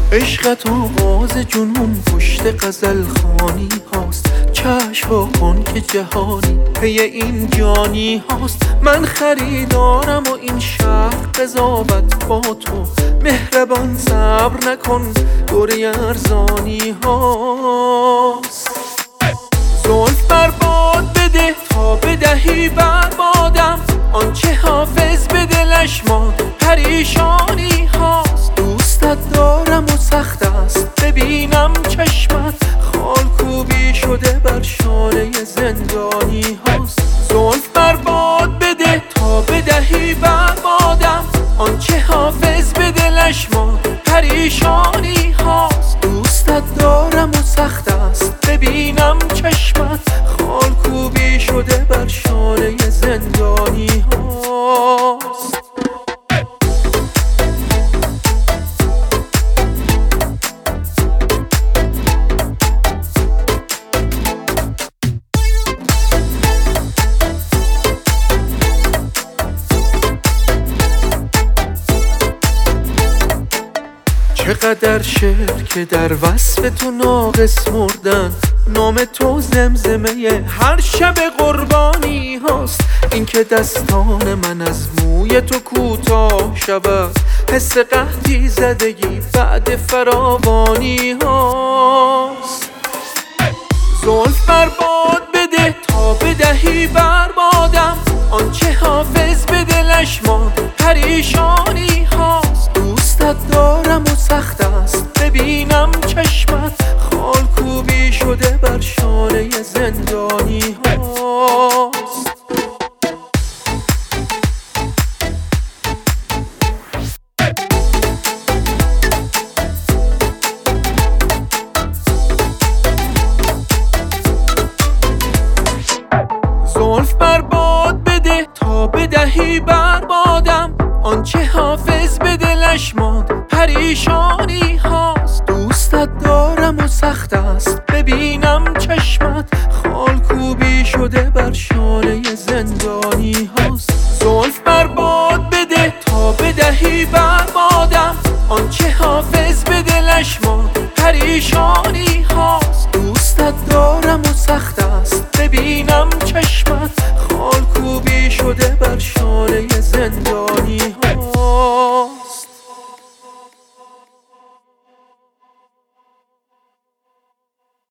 عشقت آغاز جنون پشت غزل خانی هاست. کشف کن که جهانی پی این جانی هاست. من خریدارم و این شهر قضاوت با تو. مهربان صبر نکن دوره ارزانی هاست. زلف برباد بده تا بدهی بربادم. آنچه حافظ به دلش ماند پریشانی هاست. دوستت دارم و سخت است ببینم چشمت خال کوبی شده بر شانه زندانی هاست. زلف برباد بده تا بدهی بربادم. آنچه حافظ به دلش ماند پریشانی هاست. دوستت دارم و سخت است ببینم چشمت خال کوبی شده بر شانه زندانی هاست. چقدر شعر که در وصف تو ناقص مردن. نام تو زمزمه هر شب قربانی هاست. این که دستان من از موی تو کوتاه شود. حس قحطی زدگی بعد فراوانی هاست. زلف برباد بده تا بدهی بربادم. آنچه حافظ به دلش ماند پریشانی هاست. دوستت دارم و سخت است ببینم چشمت خال کوبی شده بر شانه زندانی هاست. زلف برباد بده تا بدهی بربادم. آنچه حافظ به دلش ماند پریشانی هاست. دوستت دارم و سخت است ببینم چشمت خال کوبی شده بر شانه زندانی هاست. زلف برباد بده تا بدهی بربادم. آنچه حافظ به دلش ماند پریشانی هاست. دوستت دارم و سخت است ببینم چشمت خال کوبی شده بر شانه زندانی.